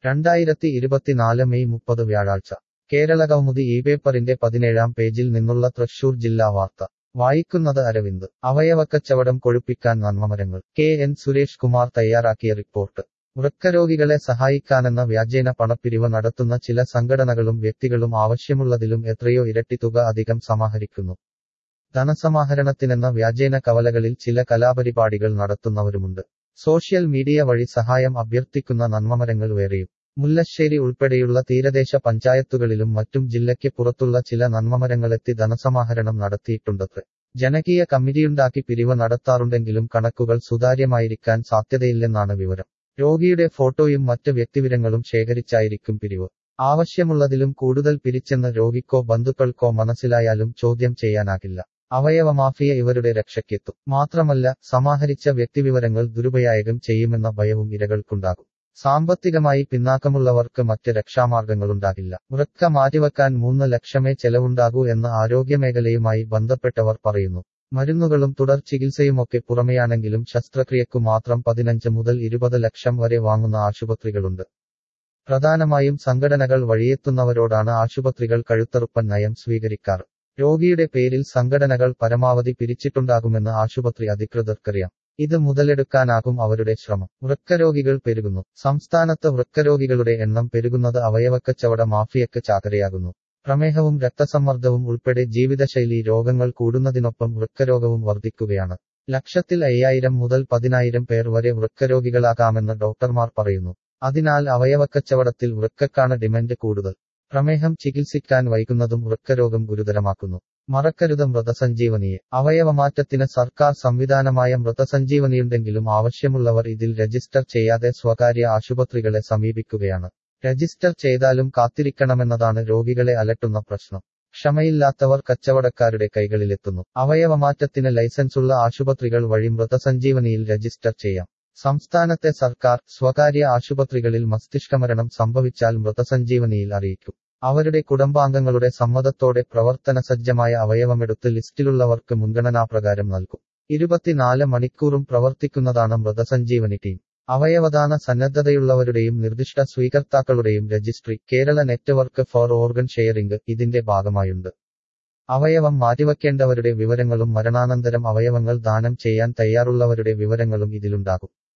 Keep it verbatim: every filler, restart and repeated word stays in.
രണ്ടായിരത്തി ഇരുപത്തിനാല് മെയ് മുപ്പത് വ്യാഴാഴ്ച കേരളകൗമുദി ഈ പേപ്പറിന്റെ പതിനേഴാം പേജിൽ നിന്നുള്ള തൃശൂർ ജില്ലാ വാർത്ത വായിക്കുന്നത് അരവിന്ദ്. അവയവക്കച്ചവടം കൊഴുപ്പിക്കാൻ നന്മമരങ്ങൾ. കെ എൻ സുരേഷ് കുമാർ തയ്യാറാക്കിയ റിപ്പോർട്ട്. വൃക്കരോഗികളെ സഹായിക്കാനെന്ന വ്യാജേന പണപ്പിരിവ് നടത്തുന്ന ചില സംഘടനകളും വ്യക്തികളും ആവശ്യമുള്ളതിലും എത്രയോ ഇരട്ടി തുക അധികം സമാഹരിക്കുന്നു. ധനസമാഹരണത്തിനെന്ന വ്യാജേന കവലകളിൽ ചില കലാപരിപാടികൾ നടത്തുന്നവരുമുണ്ട്. സോഷ്യൽ മീഡിയ വഴി സഹായം അഭ്യർത്ഥിക്കുന്ന നന്മമരങ്ങൾ വേറെയും. മുല്ലശ്ശേരി ഉൾപ്പെടെയുള്ള തീരദേശ പഞ്ചായത്തുകളിലും മറ്റും ജില്ലയ്ക്ക് പുറത്തുള്ള ചില നന്മമരങ്ങളെത്തി ധനസമാഹരണം നടത്തിയിട്ടുണ്ടത്രേ. ജനകീയ കമ്മിറ്റിയുണ്ടാക്കി പിരിവ് നടത്താറുണ്ടെങ്കിലും കണക്കുകൾ സുതാര്യമായിരിക്കാൻ സാധ്യതയില്ലെന്നാണ് വിവരം. രോഗിയുടെ ഫോട്ടോയും മറ്റ് വ്യക്തിവിവരങ്ങളും ശേഖരിച്ചായിരിക്കും പിരിവ്. ആവശ്യമുള്ളതിലും കൂടുതൽ പിരിച്ചെന്ന് രോഗിക്കോ ബന്ധുക്കൾക്കോ മനസ്സിലായാലും ചോദ്യം ചെയ്യാനാകില്ല. അവയവമാഫിയ ഇവരുടെ രക്ഷയ്ക്കെത്തും. മാത്രമല്ല, സമാഹരിച്ച വ്യക്തിവിവരങ്ങൾ ദുരുപയോഗം ചെയ്യുമെന്ന ഭയവും ഇരകൾക്കുണ്ടാകും. സാമ്പത്തികമായി പിന്നാക്കമുള്ളവർക്ക് മറ്റ് രക്ഷാമാർഗങ്ങളുണ്ടാകില്ല. വൃക്ക മാറ്റിവെക്കാൻ മൂന്ന് ലക്ഷമേ ചെലവുണ്ടാകൂ എന്ന് ആരോഗ്യമേഖലയുമായി ബന്ധപ്പെട്ടവർ പറയുന്നു. മരുന്നുകളും തുടർ ചികിത്സയുമൊക്കെ പുറമെയാണെങ്കിലും ശസ്ത്രക്രിയക്കു മാത്രം പതിനഞ്ച് മുതൽ ഇരുപത് ലക്ഷം വരെ വാങ്ങുന്ന ആശുപത്രികളുണ്ട്. പ്രധാനമായും സംഘടനകൾ വഴിയെത്തുന്നവരോടാണ് ആശുപത്രികൾ കഴുത്തറുപ്പൻ നയം സ്വീകരിക്കാറ്. രോഗിയുടെ പേരിൽ സംഘടനകൾ പരമാവധി പിരിച്ചിട്ടുണ്ടാകുമെന്ന് ആശുപത്രി അധികൃതർക്കറിയാം. ഇത് മുതലെടുക്കാനാകും അവരുടെ ശ്രമം. വൃക്കരോഗികൾ പെരുകുന്നു. സംസ്ഥാനത്ത് വൃക്കരോഗികളുടെ എണ്ണം പെരുകുന്നത് അവയവക്കച്ചവട മാഫിയക്ക് ചാകരയാകുന്നു. പ്രമേഹവും രക്തസമ്മർദ്ദവും ഉൾപ്പെടെ ജീവിതശൈലീ രോഗങ്ങൾ കൂടുന്നതിനൊപ്പം വൃക്കരോഗവും വർദ്ധിക്കുകയാണ്. ലക്ഷത്തിൽ അയ്യായിരം മുതൽ പതിനായിരം പേർ വരെ വൃക്കരോഗികളാകാമെന്ന് ഡോക്ടർമാർ പറയുന്നു. അതിനാൽ അവയവക്കച്ചവടത്തിൽ വൃക്കക്കാണ് ഡിമാൻഡ് കൂടുതൽ. പ്രമേഹം ചികിത്സിക്കാൻ വൈകുന്നതും വൃക്കരോഗം ഗുരുതരമാക്കുന്നു. മറക്കരുത് മൃതസഞ്ജീവനിയെ. അവയവമാറ്റത്തിന് സർക്കാർ സംവിധാനമായ മൃതസഞ്ജീവനിയുണ്ടെങ്കിലും ആവശ്യമുള്ളവർ ഇതിൽ രജിസ്റ്റർ ചെയ്യാതെ സ്വകാര്യ ആശുപത്രികളെ സമീപിക്കുകയാണ്. രജിസ്റ്റർ ചെയ്താലും കാത്തിരിക്കണമെന്നതാണ് രോഗികളെ അലട്ടുന്ന പ്രശ്നം. ക്ഷമയില്ലാത്തവർ കച്ചവടക്കാരുടെ കൈകളിലെത്തുന്നു. അവയവമാറ്റത്തിന് ലൈസൻസുള്ള ആശുപത്രികൾ വഴി മൃതസഞ്ജീവനിയിൽ രജിസ്റ്റർ ചെയ്യാം. സംസ്ഥാനത്തെ സർക്കാർ, സ്വകാര്യ ആശുപത്രികളിൽ മസ്തിഷ്കമരണം സംഭവിച്ചാൽ മൃതസഞ്ജീവനിയിൽ അറിയിക്കും. അവരുടെ കുടുംബാംഗങ്ങളുടെ സമ്മതത്തോടെ പ്രവർത്തനസജ്ജമായ അവയവമെടുത്ത് ലിസ്റ്റിലുള്ളവർക്ക് മുൻഗണനാപ്രകാരം നൽകും. ഇരുപത്തിനാല് മണിക്കൂറും പ്രവർത്തിക്കുന്നതാണ് മൃതസഞ്ജീവനി ടീം. അവയവദാന സന്നദ്ധതയുള്ളവരുടെയും നിർദ്ദിഷ്ട സ്വീകർത്താക്കളുടെയും registry, Kerala network for organ sharing ഇതിന്റെ ഭാഗമായുണ്ട്. അവയവം മാറ്റിവെക്കേണ്ടവരുടെ വിവരങ്ങളും മരണാനന്തരം അവയവങ്ങൾ ദാനം ചെയ്യാൻ തയ്യാറുള്ളവരുടെ വിവരങ്ങളും ഇതിലുണ്ടാകും.